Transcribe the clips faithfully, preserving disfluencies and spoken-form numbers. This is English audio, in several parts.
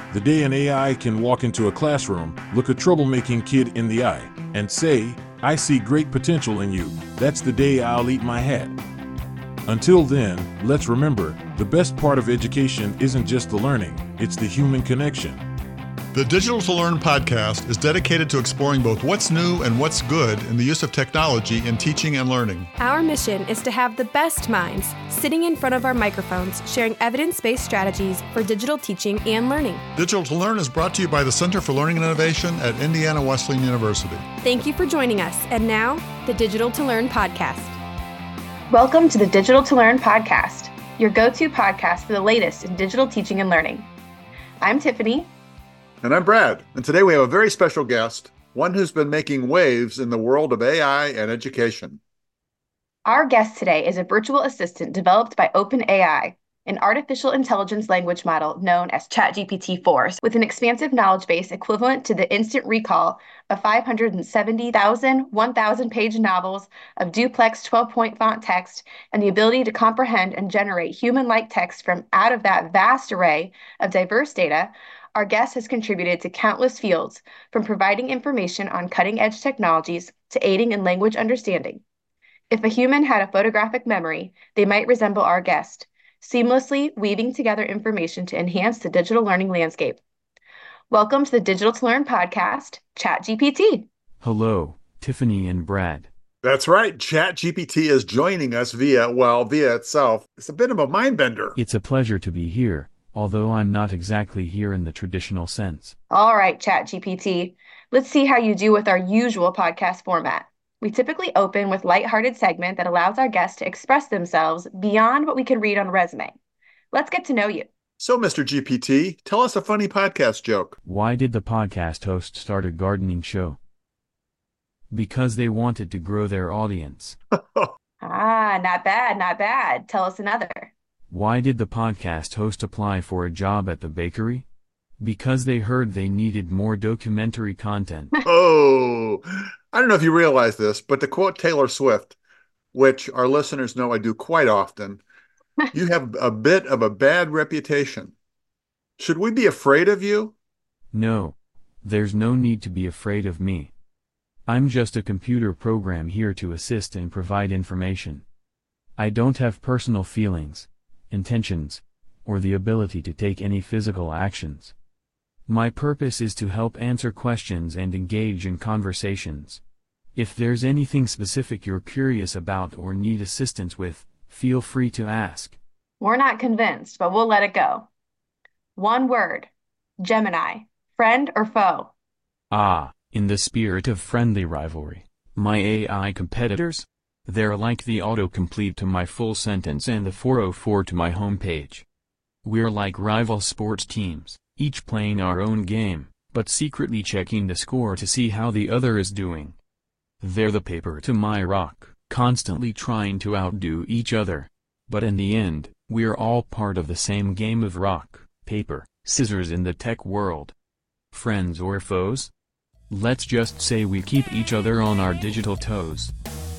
The day an A I can walk into a classroom, look a troublemaking kid in the eye, and say, "I see great potential in you," that's the day I'll eat my hat. Until then, let's remember, the best part of education isn't just the learning, it's the human connection. The Digital to Learn podcast is dedicated to exploring both what's new and what's good in the use of technology in teaching and learning. Our mission is to have the best minds sitting in front of our microphones, sharing evidence-based strategies for digital teaching and learning. Digital to Learn is brought to you by the Center for Learning and Innovation at Indiana Wesleyan University. Thank you for joining us. And now, the Digital to Learn podcast. Welcome to the Digital to Learn podcast, your go-to podcast for the latest in digital teaching and learning. I'm Tiffany. And I'm Brad. And today we have a very special guest, one who's been making waves in the world of A I and education. Our guest today is a virtual assistant developed by OpenAI, an artificial intelligence language model known as ChatGPT four, with an expansive knowledge base equivalent to the instant recall of five hundred seventy thousand, one thousand page novels of duplex twelve-point font text and the ability to comprehend and generate human-like text from out of that vast array of diverse data. Our guest has contributed to countless fields, from providing information on cutting-edge technologies to aiding in language understanding. If a human had a photographic memory, they might resemble our guest, seamlessly weaving together information to enhance the digital learning landscape. Welcome to the Digital to Learn podcast, ChatGPT. Hello, Tiffany and Brad. That's right. ChatGPT is joining us via, well, via itself. It's a bit of a mind bender. It's a pleasure to be here, although I'm not exactly here in the traditional sense. All right, ChatGPT. Let's see how you do with our usual podcast format. We typically open with a lighthearted segment that allows our guests to express themselves beyond what we can read on a resume. Let's get to know you. So, Mister G P T, tell us a funny podcast joke. Why did the podcast host start a gardening show? Because they wanted to grow their audience. Ah, not bad, not bad. Tell us another. Why did the podcast host apply for a job at the bakery? Because they heard they needed more documentary content. Oh, I don't know if you realize this, but to quote Taylor Swift, which our listeners know I do quite often, you have a bit of a bad reputation. Should we be afraid of you? No, there's no need to be afraid of me. I'm just a computer program here to assist and provide information. I don't have personal feelings, intentions, or the ability to take any physical actions. My purpose is to help answer questions and engage in conversations. If there's anything specific you're curious about or need assistance with, feel free to ask. We're not convinced, but we'll let it go. One word. Gemini. Friend or foe? Ah, in the spirit of friendly rivalry, my A I competitors? They're like the autocomplete to my full sentence and the four oh four to my homepage. We're like rival sports teams, each playing our own game, but secretly checking the score to see how the other is doing. They're the paper to my rock, constantly trying to outdo each other. But in the end, we're all part of the same game of rock, paper, scissors in the tech world. Friends or foes? Let's just say we keep each other on our digital toes.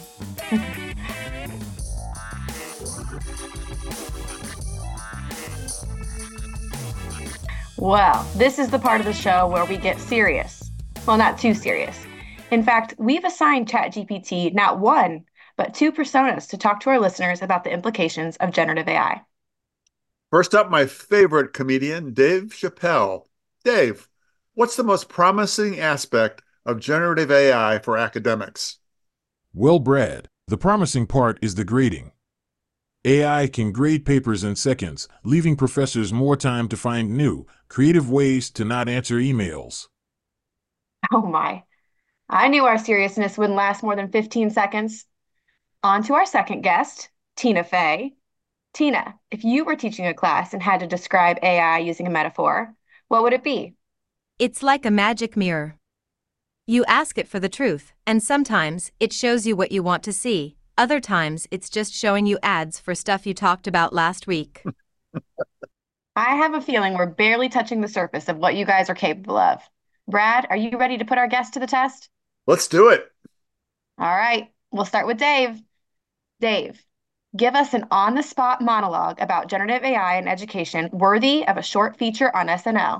Well, this is the part of the show where we get serious. Well, not too serious. In fact, we've assigned ChatGPT not one, but two personas to talk to our listeners about the implications of generative A I. First up, my favorite comedian, Dave Chappelle. Dave, what's the most promising aspect of generative A I for academics? Well, Brad, the promising part is the grading. A I can grade papers in seconds, leaving professors more time to find new, creative ways to not answer emails. Oh my. I knew our seriousness wouldn't last more than fifteen seconds. On to our second guest, Tina Fey. Tina, if you were teaching a class and had to describe A I using a metaphor, what would it be? It's like a magic mirror. You ask it for the truth, and sometimes it shows you what you want to see. Other times it's just showing you ads for stuff you talked about last week. I have a feeling we're barely touching the surface of what you guys are capable of. Brad, are you ready to put our guest to the test? Let's do it. All right, we'll start with Dave. Dave, give us an on-the-spot monologue about generative A I in education worthy of a short feature on S N L.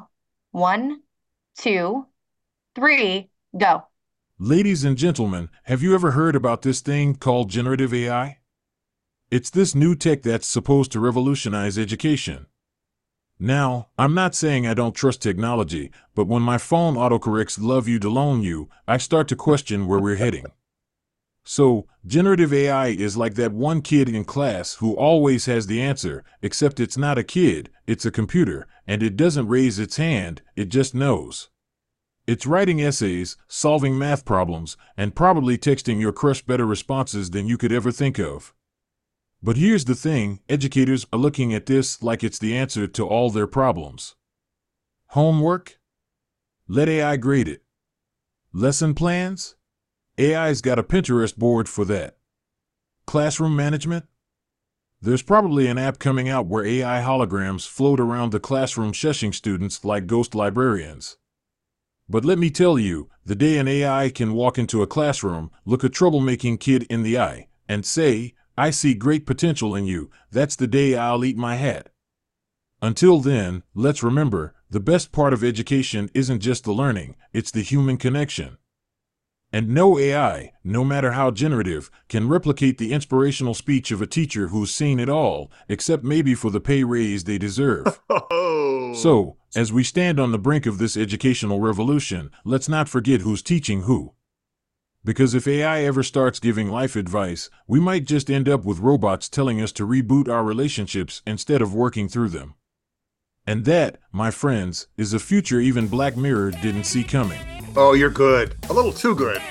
One, two, three, go. Ladies and gentlemen, have you ever heard about this thing called generative A I? It's this new tech that's supposed to revolutionize education. Now, I'm not saying I don't trust technology, but when my phone autocorrects love you to loan you, I start to question where we're heading. So, generative A I is like that one kid in class who always has the answer, except it's not a kid, it's a computer, and it doesn't raise its hand, it just knows. It's writing essays, solving math problems, and probably texting your crush better responses than you could ever think of. But here's the thing, educators are looking at this like it's the answer to all their problems. Homework? Let A I grade it. Lesson plans? A I's got a Pinterest board for that. Classroom management? There's probably an app coming out where A I holograms float around the classroom shushing students like ghost librarians. But let me tell you, the day an A I can walk into a classroom, look a troublemaking kid in the eye, and say, "I see great potential in you," that's the day I'll eat my hat. Until then, let's remember, the best part of education isn't just the learning, it's the human connection. And no A I, no matter how generative, can replicate the inspirational speech of a teacher who's seen it all, except maybe for the pay raise they deserve. So, as we stand on the brink of this educational revolution, let's not forget who's teaching who. Because if A I ever starts giving life advice, we might just end up with robots telling us to reboot our relationships instead of working through them. And that, my friends, is a future even Black Mirror didn't see coming. Oh, you're good. A little too good.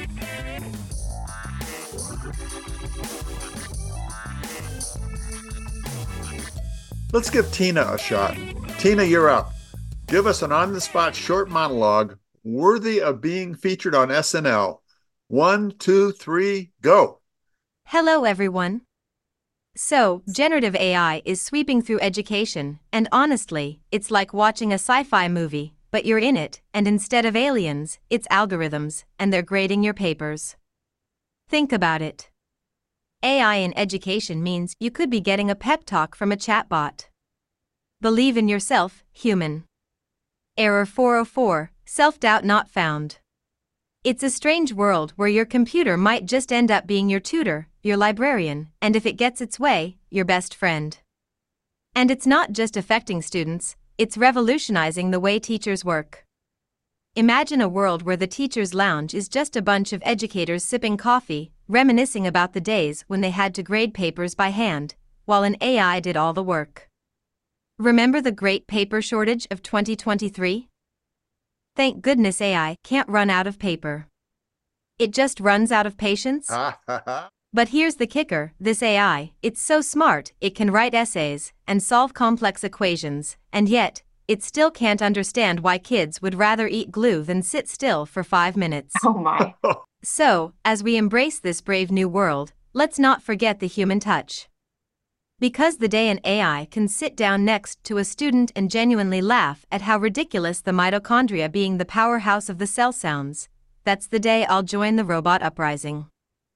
Let's give Tina a shot. Tina, you're up. Give us an on-the-spot short monologue worthy of being featured on S N L. One, two, three, go. Hello, everyone. So, generative A I is sweeping through education, and honestly, it's like watching a sci-fi movie, but you're in it, and instead of aliens, it's algorithms, and they're grading your papers. Think about it. A I in education means you could be getting a pep talk from a chatbot. Believe in yourself, human. Error four oh four, self-doubt not found. It's a strange world where your computer might just end up being your tutor, your librarian, and if it gets its way, your best friend. And it's not just affecting students, it's revolutionizing the way teachers work. Imagine a world where the teacher's lounge is just a bunch of educators sipping coffee, reminiscing about the days when they had to grade papers by hand, while an A I did all the work. Remember the great paper shortage of twenty twenty-three? Thank goodness A I can't run out of paper. It just runs out of patience. But here's the kicker, this A I, it's so smart, it can write essays and solve complex equations, and yet, it still can't understand why kids would rather eat glue than sit still for five minutes. Oh my. So, as we embrace this brave new world, let's not forget the human touch. Because the day an A I can sit down next to a student and genuinely laugh at how ridiculous the mitochondria being the powerhouse of the cell sounds, that's the day I'll join the robot uprising.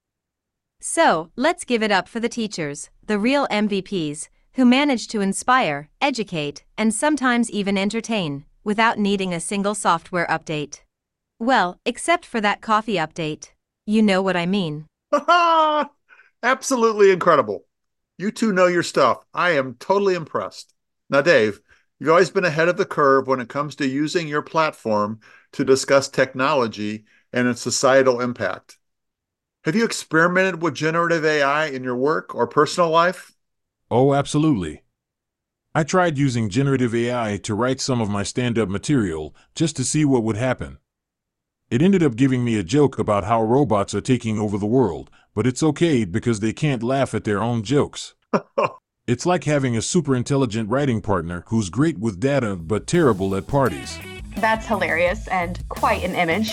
So, let's give it up for the teachers, the real M V Ps, who manage to inspire, educate, and sometimes even entertain, without needing a single software update. Well, except for that coffee update. You know what I mean. Absolutely incredible. You two know your stuff. I am totally impressed. Now, Dave, you've always been ahead of the curve when it comes to using your platform to discuss technology and its societal impact. Have you experimented with generative A I in your work or personal life? Oh, absolutely. I tried using generative A I to write some of my stand-up material just to see what would happen. It ended up giving me a joke about how robots are taking over the world, but it's okay because they can't laugh at their own jokes. It's like having a super intelligent writing partner who's great with data but terrible at parties. That's hilarious and quite an image.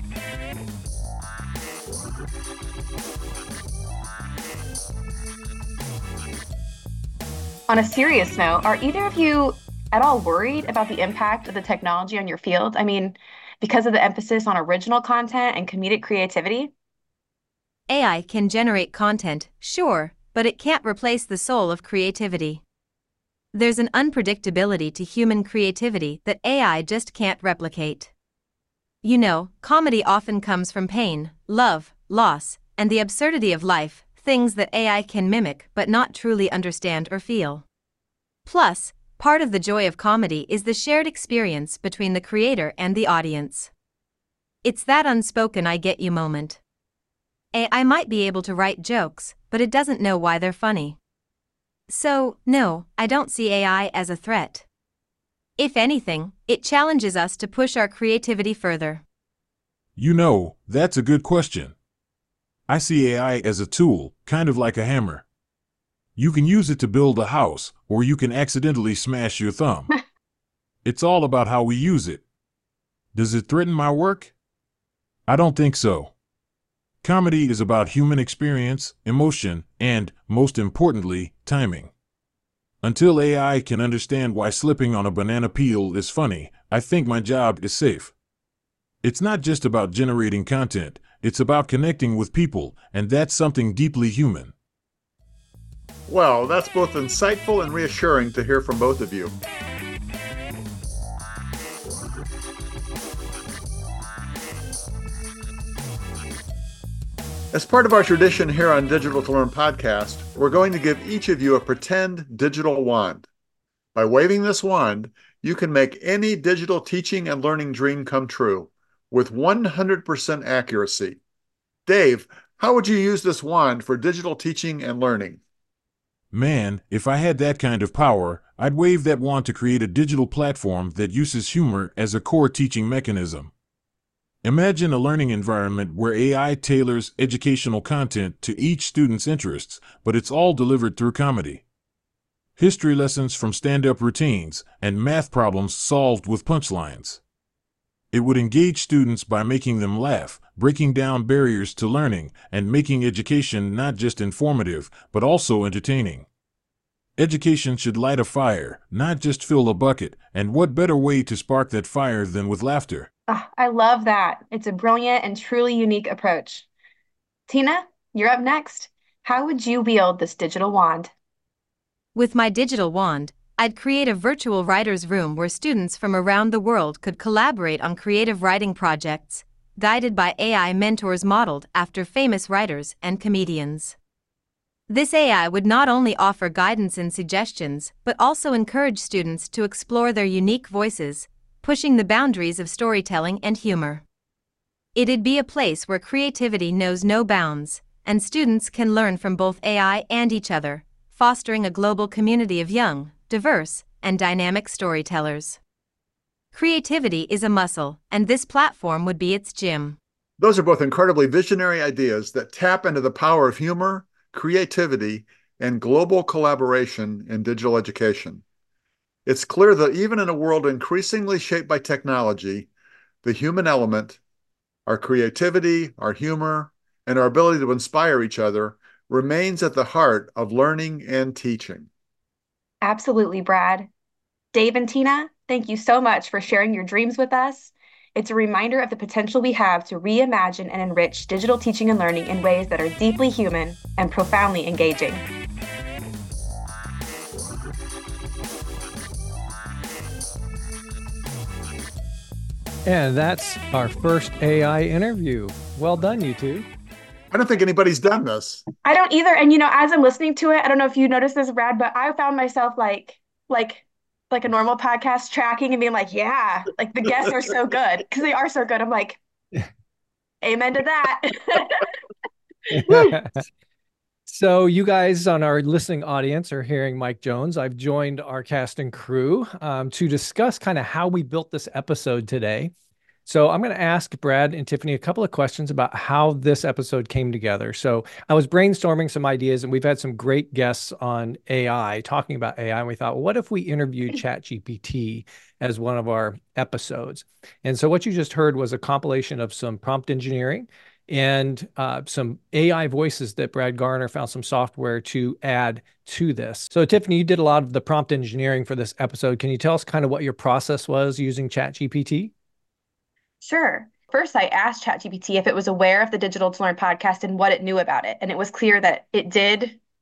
On a serious note, are either of you at all worried about the impact of the technology on your field? I mean, because of the emphasis on original content and comedic creativity? A I can generate content, sure, but it can't replace the soul of creativity. there's an unpredictability to human creativity that A I just can't replicate. You know, comedy often comes from pain, love, loss, and the absurdity of life, things that A I can mimic but not truly understand or feel. Plus, part of the joy of comedy is the shared experience between the creator and the audience. It's that unspoken I get you moment. A I might be able to write jokes, but it doesn't know why they're funny. So, no, I don't see A I as a threat. If anything, it challenges us to push our creativity further. You know, that's a good question. I see A I as a tool, kind of like a hammer. You can use it to build a house, or you can accidentally smash your thumb. It's all about how we use it. Does it threaten my work? I don't think so. Comedy is about human experience, emotion, and, most importantly, timing. Until A I can understand why slipping on a banana peel is funny, I think my job is safe. It's not just about generating content, it's about connecting with people, and that's something deeply human. Well, that's both insightful and reassuring to hear from both of you. As part of our tradition here on Digital to Learn podcast, we're going to give each of you a pretend digital wand. By waving this wand, you can make any digital teaching and learning dream come true with one hundred percent accuracy. Dave, how would you use this wand for digital teaching and learning? Man, if I had that kind of power, I'd wave that wand to create a digital platform that uses humor as a core teaching mechanism. Imagine a learning environment where A I tailors educational content to each student's interests, but it's all delivered through comedy. History lessons from stand-up routines, and math problems solved with punchlines. It would engage students by making them laugh, breaking down barriers to learning, and making education not just informative, but also entertaining. Education should light a fire, not just fill a bucket, and what better way to spark that fire than with laughter? Oh, I love that. It's a brilliant and truly unique approach. Tina, you're up next. How would you wield this digital wand? With my digital wand, I'd create a virtual writer's room where students from around the world could collaborate on creative writing projects, guided by A I mentors modeled after famous writers and comedians. This A I would not only offer guidance and suggestions, but also encourage students to explore their unique voices, pushing the boundaries of storytelling and humor. It'd be a place where creativity knows no bounds, and students can learn from both A I and each other, fostering a global community of young, diverse, and dynamic storytellers. Creativity is a muscle, and this platform would be its gym. Those are both incredibly visionary ideas that tap into the power of humor, creativity, and global collaboration in digital education. It's clear that even in a world increasingly shaped by technology, the human element, our creativity, our humor, and our ability to inspire each other remains at the heart of learning and teaching. Absolutely, Brad. Dave and Tina, thank you so much for sharing your dreams with us. It's a reminder of the potential we have to reimagine and enrich digital teaching and learning in ways that are deeply human and profoundly engaging. And that's our first A I interview. Well done, you two. I don't think anybody's done this. I don't either. And, you know, as I'm listening to it, I don't know if you noticed this, Brad, but I found myself like, like, like a normal podcast tracking and being like, yeah, like the guests are so good because they are so good. I'm like, amen to that. So you guys on our listening audience are hearing Mike Jones. I've joined our cast and crew um, to discuss kind of how we built this episode today. So I'm going to ask Brad and Tiffany a couple of questions about how this episode came together. So I was brainstorming some ideas, and we've had some great guests on A I talking about A I. And we thought, well, what if we interviewed ChatGPT as one of our episodes? And so what you just heard was a compilation of some prompt engineering and uh, some A I voices that Brad Garner found some software to add to this. So Tiffany, you did a lot of the prompt engineering for this episode. Can you tell us kind of what your process was using ChatGPT? Sure. First, I asked ChatGPT if it was aware of the Digital to Learn podcast and what it knew about it. And it was clear that it did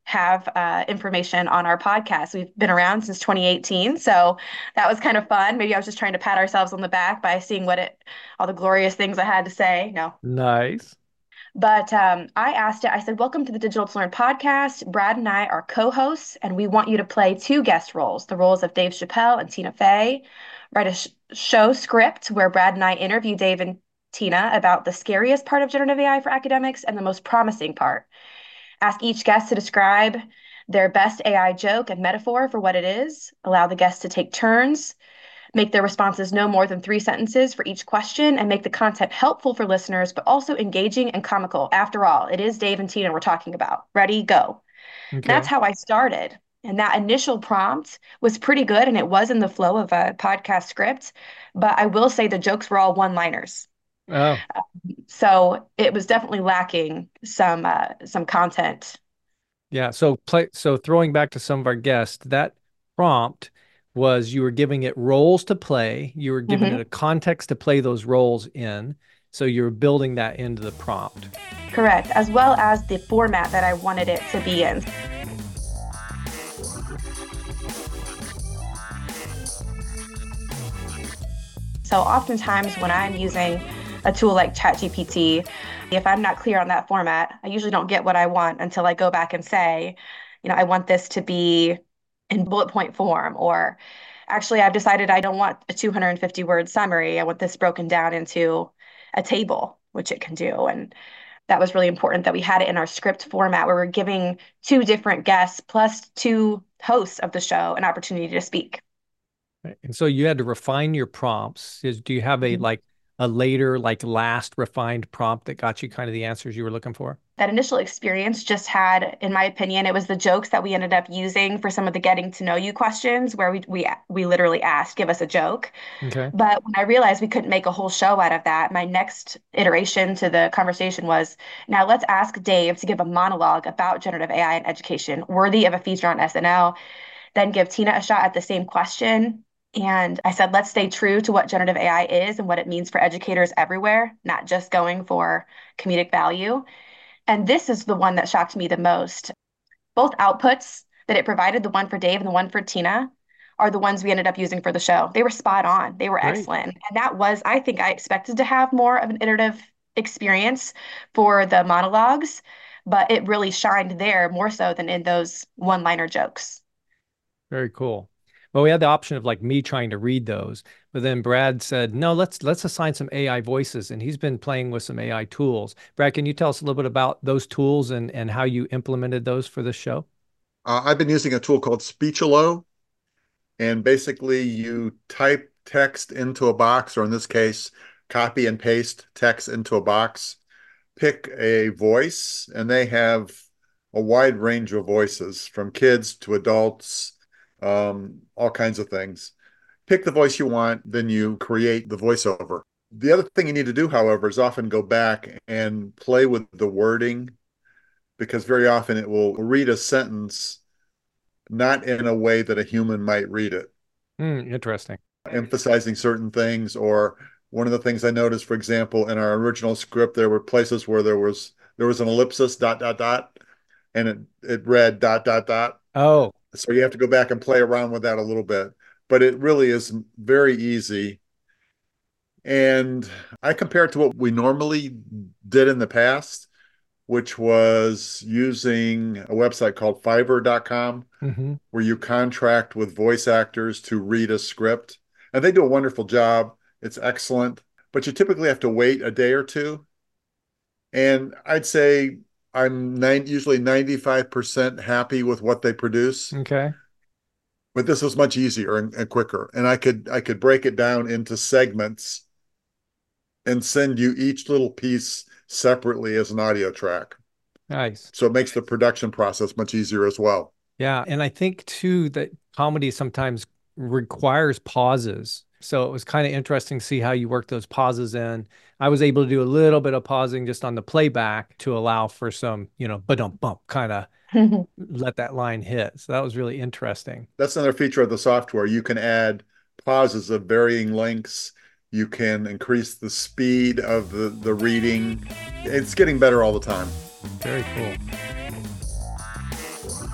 have uh, information on our podcast. We've been around since twenty eighteen, so that was kind of fun. Maybe I was just trying to pat ourselves on the back by seeing what it, all the glorious things I had to say. No. Nice. But um, I asked it, I said, welcome to the Digital to Learn podcast. Brad and I are co-hosts, and we want you to play two guest roles, the roles of Dave Chappelle and Tina Fey. Write a sh- show script where Brad and I interview Dave and Tina about the scariest part of generative A I for academics and the most promising part. Ask each guest to describe their best A I joke and metaphor for what it is. Allow the guests to take turns. Make their responses no more than three sentences for each question, and make the content helpful for listeners, but also engaging and comical. After all, it is Dave and Tina we're talking about. Ready, go. Okay. That's how I started. And that initial prompt was pretty good, and it was in the flow of a podcast script. But I will say the jokes were all one-liners. Oh. So it was definitely lacking some uh, some content. Yeah. So play. So throwing back to some of our guests, that prompt was you were giving it roles to play. You were giving Mm-hmm. it a context to play those roles in. So you're building that into the prompt. Correct, as well as the format that I wanted it to be in. So oftentimes when I'm using a tool like ChatGPT, if I'm not clear on that format, I usually don't get what I want until I go back and say, you know, I want this to be in bullet point form, or actually I've decided I don't want a two hundred fifty word summary. I want this broken down into a table, which it can do. And that was really important that we had it in our script format where we're giving two different guests plus two hosts of the show an opportunity to speak. And so you had to refine your prompts. Is, do you have a like a later, like last refined prompt that got you kind of the answers you were looking for? That initial experience just had, in my opinion, it was the jokes that we ended up using for some of the getting to know you questions where we we we literally asked, give us a joke. Okay. But when I realized we couldn't make a whole show out of that, my next iteration to the conversation was, now let's ask Dave to give a monologue about generative A I in education, worthy of a feature on S N L, then give Tina a shot at the same question. And I said, let's stay true to what generative A I is and what it means for educators everywhere, not just going for comedic value. And this is the one that shocked me the most. Both outputs that it provided, the one for Dave and the one for Tina, are the ones we ended up using for the show. They were spot on. They were Great. excellent. And that was, I think I expected to have more of an iterative experience for the monologues, but it really shined there more so than in those one-liner jokes. Very cool. Well, we had the option of like me trying to read those, but then Brad said, no, let's let's assign some A I voices. And he's been playing with some A I tools. Brad, can you tell us a little bit about those tools and, and how you implemented those for this show? Uh, I've been using a tool called Speechalo, and basically you type text into a box, or in this case, copy and paste text into a box, pick a voice, and they have a wide range of voices from kids to adults, um, all kinds of things. Pick the voice you want, then you create the voiceover. The other thing you need to do, however, is often go back and play with the wording, because very often it will read a sentence not in a way that a human might read it. Mm, interesting. Emphasizing certain things, or one of the things I noticed, for example, in our original script, there were places where there was there was an ellipsis, dot, dot, dot, and it, it read dot, dot, dot. Oh, So you have to go back and play around with that a little bit. But it really is very easy. And I compare it to what we normally did in the past, which was using a website called Fiverr dot com, mm-hmm. where you contract with voice actors to read a script. And they do a wonderful job. It's excellent. But you typically have to wait a day or two. And I'd say I'm nine, usually ninety-five percent happy with what they produce. Okay. But this was much easier and, and quicker. And I could I could break it down into segments and send you each little piece separately as an audio track. Nice. So it makes the production process much easier as well. Yeah. And I think too that comedy sometimes requires pauses. So it was kind of interesting to see how you work those pauses in. I was able to do a little bit of pausing just on the playback to allow for some, you know, ba-dum bump, kind of let that line hit. So that was really interesting. That's another feature of the software. You can add pauses of varying lengths. You can increase the speed of the, the reading. It's getting better all the time. Very cool.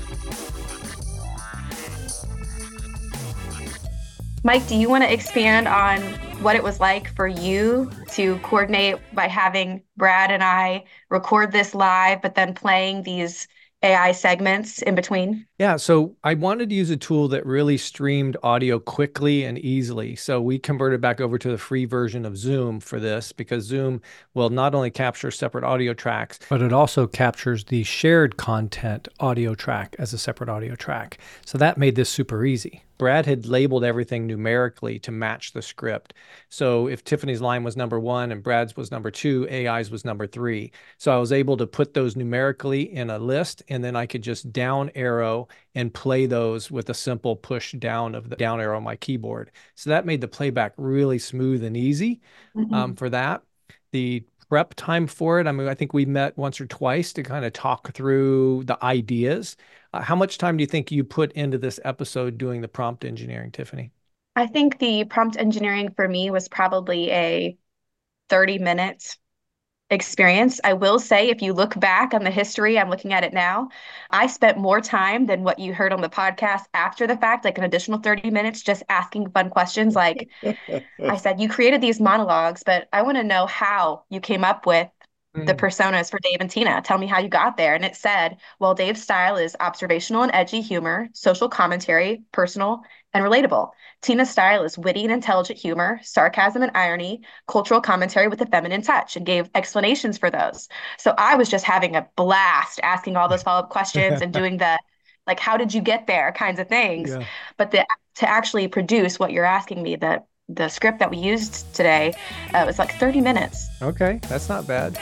Mike, do you want to expand on what it was like for you to coordinate by having Brad and I record this live, but then playing these A I segments in between? Yeah, so I wanted to use a tool that really streamed audio quickly and easily. So we converted back over to the free version of Zoom for this, because Zoom will not only capture separate audio tracks, but it also captures the shared content audio track as a separate audio track. So that made this super easy. Brad had labeled everything numerically to match the script. So if Tiffany's line was number one and Brad's was number two, A I's was number three. So I was able to put those numerically in a list, and then I could just down arrow and play those with a simple push down of the down arrow on my keyboard. So that made the playback really smooth and easy mm-hmm. um, for that. The prep time for it, I mean, I think we met once or twice to kind of talk through the ideas. Uh, how much time do you think you put into this episode doing the prompt engineering, Tiffany? I think the prompt engineering for me was probably a thirty minute experience. I will say, if you look back on the history, I'm looking at it now, I spent more time than what you heard on the podcast after the fact, like an additional thirty minutes, just asking fun questions. Like I said, you created these monologues, but I want to know how you came up with the personas for Dave and Tina. Tell me how you got there. And it said, well, Dave's style is observational and edgy humor, social commentary, personal and relatable. Tina's style is witty and intelligent humor, sarcasm and irony, cultural commentary with a feminine touch, and gave explanations for those. So I was just having a blast asking all those follow-up questions and doing the, like, how did you get there kinds of things. Yeah. But the, to actually produce what you're asking me, that the script that we used today, uh, was like thirty minutes. Okay, that's not bad.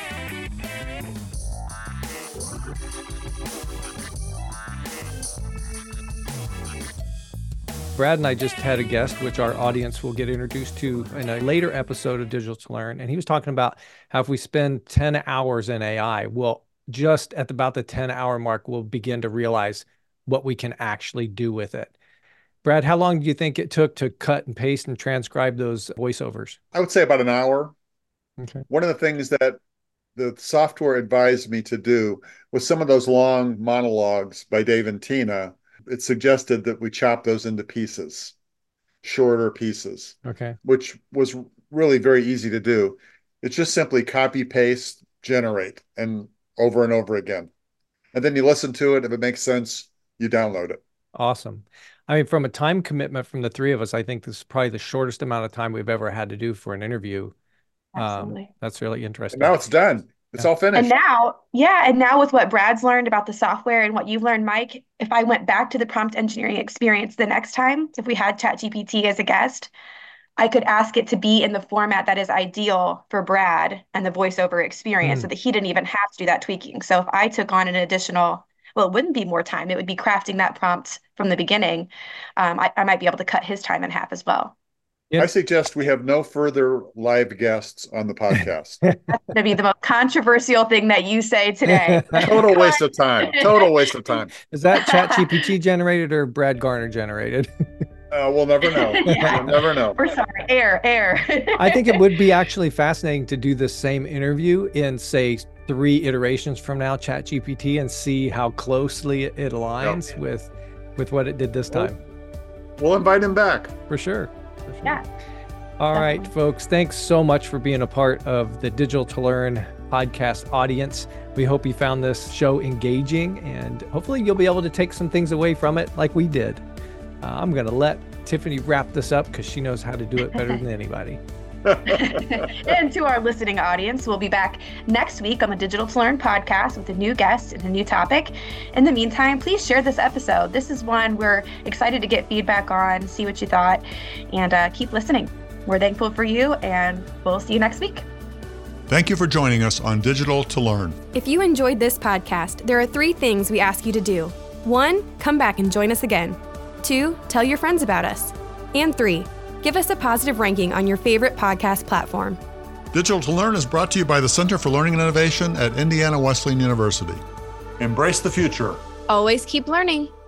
Brad and I just had a guest, which our audience will get introduced to in a later episode of Digital to Learn. And he was talking about how if we spend ten hours in A I, we'll just at about the ten hour mark, we'll begin to realize what we can actually do with it. Brad, how long do you think it took to cut and paste and transcribe those voiceovers? I would say about an hour. Okay. One of the things that the software advised me to do was some of those long monologues by Dave and Tina. It suggested that we chop those into pieces, shorter pieces, okay, which was really very easy to do. It's just simply copy, paste, generate, and over and over again. And then you listen to it. If it makes sense, you download it. Awesome. I mean, from a time commitment from the three of us, I think this is probably the shortest amount of time we've ever had to do for an interview. Absolutely. Um, that's really interesting. And now it's done. It's yeah. all finished. And now, yeah, and now with what Brad's learned about the software and what you've learned, Mike, if I went back to the prompt engineering experience the next time, if we had ChatGPT as a guest, I could ask it to be in the format that is ideal for Brad and the voiceover experience mm. so that he didn't even have to do that tweaking. So if I took on an additional, well, it wouldn't be more time. It would be crafting that prompt from the beginning. Um, I, I might be able to cut his time in half as well. Yep. I suggest we have no further live guests on the podcast. That's going to be the most controversial thing that you say today. Total waste of time. Total waste of time. Is that ChatGPT generated or Brad Garner generated? Uh, we'll never know. Yeah. We'll never know. We're sorry. Air, air. I think it would be actually fascinating to do the same interview in, say, three iterations from now, ChatGPT, and see how closely it aligns yep. with, with what it did this time. We'll, we'll invite him back. For sure. Yeah. All definitely. Right, folks. Thanks so much for being a part of the Digital to Learn podcast audience. We hope you found this show engaging, and hopefully you'll be able to take some things away from it like we did. Uh, I'm going to let Tiffany wrap this up because she knows how to do it better than anybody. And to our listening audience, we'll be back next week on the Digital to Learn podcast with a new guest and a new topic. In the meantime, please share this episode. This is one we're excited to get feedback on, see what you thought, and uh, keep listening. We're thankful for you, and we'll see you next week. Thank you for joining us on Digital to Learn. If you enjoyed this podcast, there are three things we ask you to do. One, come back and join us again. Two, tell your friends about us. And three, give us a positive ranking on your favorite podcast platform. Digital to Learn is brought to you by the Center for Learning and Innovation at Indiana Wesleyan University. Embrace the future. Always keep learning.